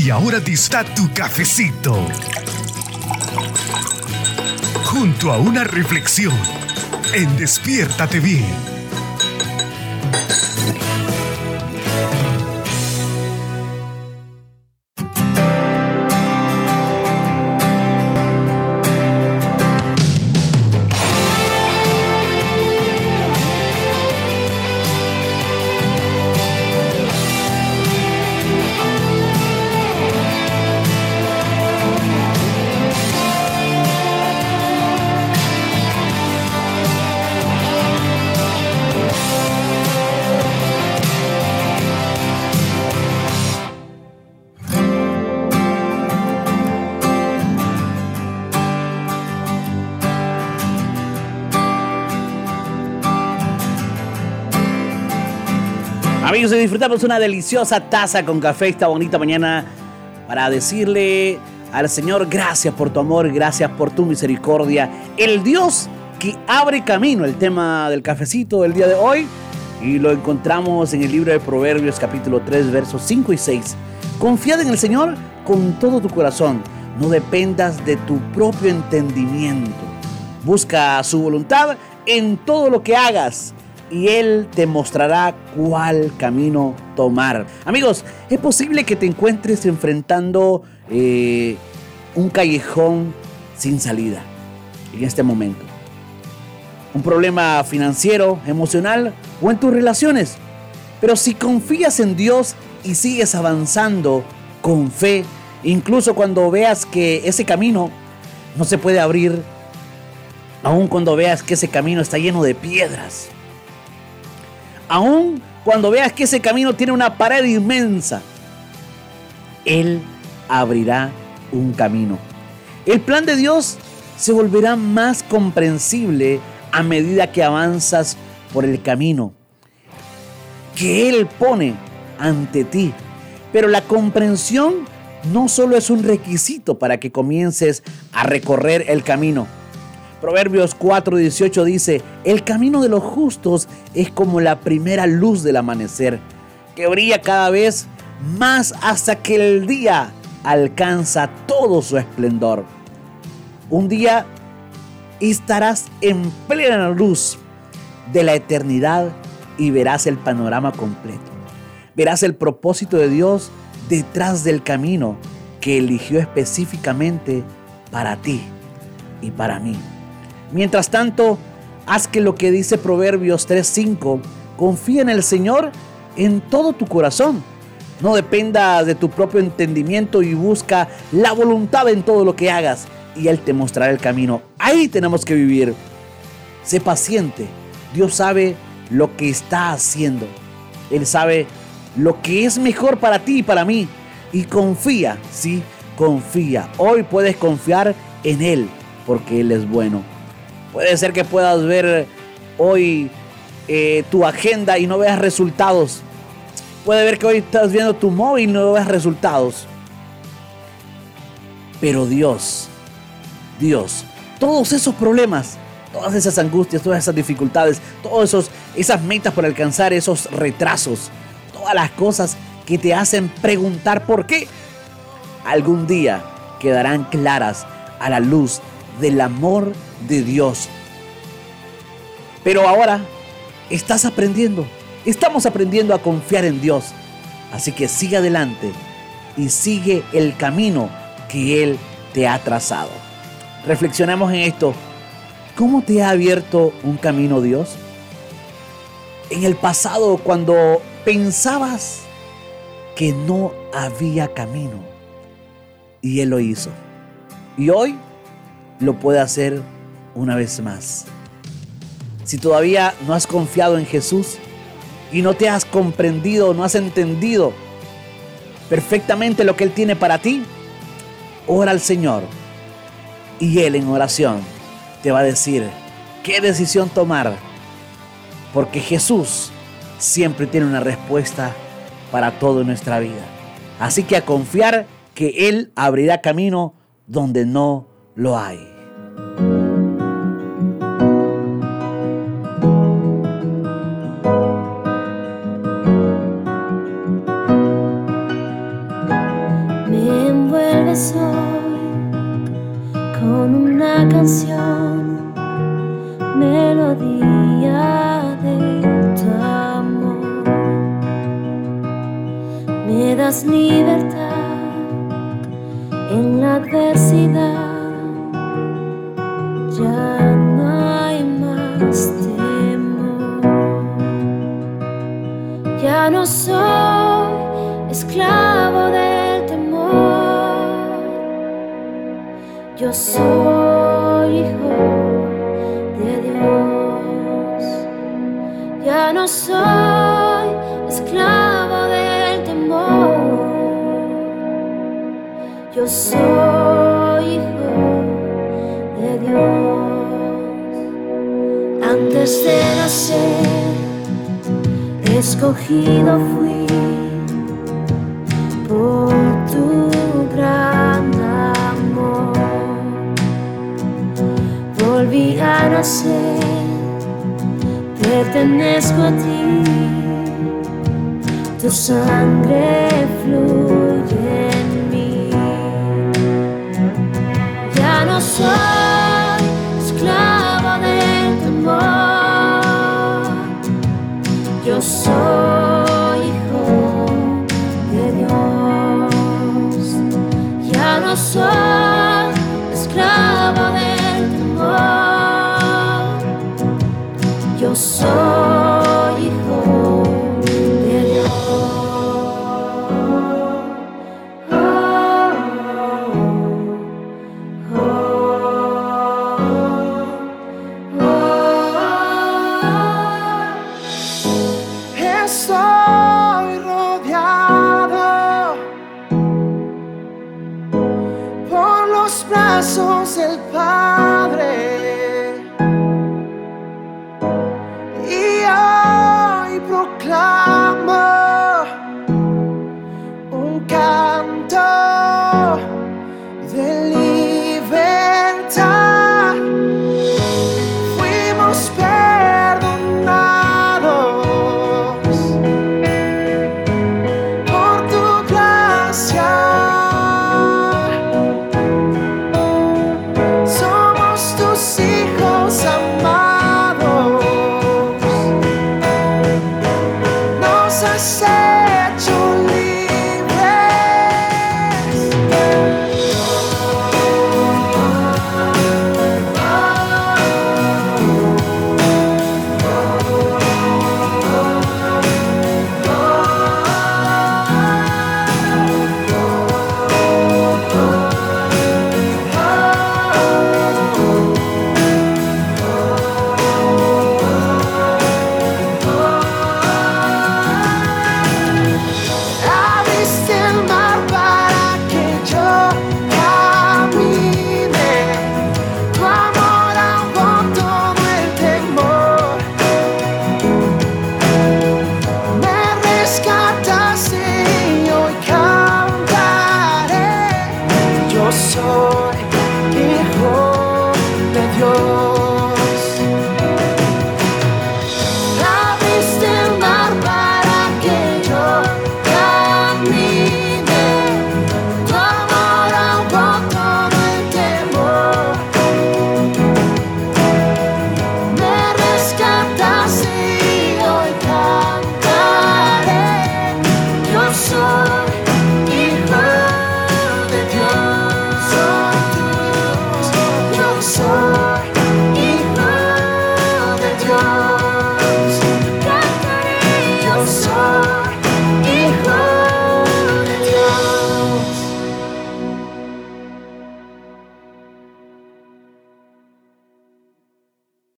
Y ahora está tu cafecito. Junto a una reflexión en Despiértate Bien. Amigos, y disfrutamos una deliciosa taza con café esta bonita mañana para decirle al Señor: gracias por tu amor, gracias por tu misericordia. El Dios que abre camino, el tema del cafecito del día de hoy, y lo encontramos en el libro de Proverbios capítulo 3 versos 5 y 6. Confiad en el Señor con todo tu corazón, no dependas de tu propio entendimiento. Busca su voluntad en todo lo que hagas, y Él te mostrará cuál camino tomar. Amigos, es posible que te encuentres enfrentando un callejón sin salida en este momento. Un problema financiero, emocional o en tus relaciones. Pero si confías en Dios y sigues avanzando con fe, incluso cuando veas que ese camino no se puede abrir, aun cuando veas que ese camino está lleno de piedras, aun cuando veas que ese camino tiene una pared inmensa, Él abrirá un camino. El plan de Dios se volverá más comprensible a medida que avanzas por el camino que Él pone ante ti. Pero la comprensión no solo es un requisito para que comiences a recorrer el camino. Proverbios 4:18 dice: el camino de los justos es como la primera luz del amanecer, que brilla cada vez más hasta que el día alcanza todo su esplendor. Un día estarás en plena luz de la eternidad y verás el panorama completo. Verás el propósito de Dios detrás del camino que eligió específicamente para ti y para mí. Mientras tanto, haz que lo que dice Proverbios 3:5, confía en el Señor en todo tu corazón. No dependas de tu propio entendimiento y busca la voluntad en todo lo que hagas, y Él te mostrará el camino. Ahí tenemos que vivir. Sé paciente. Dios sabe lo que está haciendo. Él sabe lo que es mejor para ti y para mí. Y confía, sí, confía. Hoy puedes confiar en Él porque Él es bueno. Puede ser que puedas ver hoy tu agenda y no veas resultados. Puede ver que hoy estás viendo tu móvil y no veas resultados. Pero Dios, todos esos problemas, todas esas angustias, todas esas dificultades, todas esas metas por alcanzar, esos retrasos, todas las cosas que te hacen preguntar por qué, algún día quedarán claras a la luz del amor de Dios. Pero ahora estamos aprendiendo a confiar en Dios. Así que sigue adelante y sigue el camino que Él te ha trazado. Reflexionemos en esto. ¿Cómo te ha abierto un camino Dios? En el pasado, cuando pensabas que no había camino, y Él lo hizo. Y hoy lo puede hacer una vez más. Si todavía no has confiado en Jesús y no te has comprendido, no has entendido perfectamente lo que Él tiene para ti, ora al Señor y Él en oración te va a decir qué decisión tomar, porque Jesús siempre tiene una respuesta para todo en nuestra vida. Así que a confiar que Él abrirá camino donde no lo hay. Me vienes hoy con una canción, melodía de tu amor. Me das libertad en la adversidad, ya no hay más temor. Ya no soy esclavo del temor, yo soy hijo de Dios. Ya no soy esclavo del temor, yo soy hijo de Dios. Antes de nacer, escogido fui por tu gran amor. Volví a nacer, pertenezco a ti, tu sangre fluye en mí. Ya no soy esclavo del temor, yo soy hijo de Dios. Ya no soy esclavo del temor, yo soy hijo de Dios. Estoy rodeado por los brazos del Padre.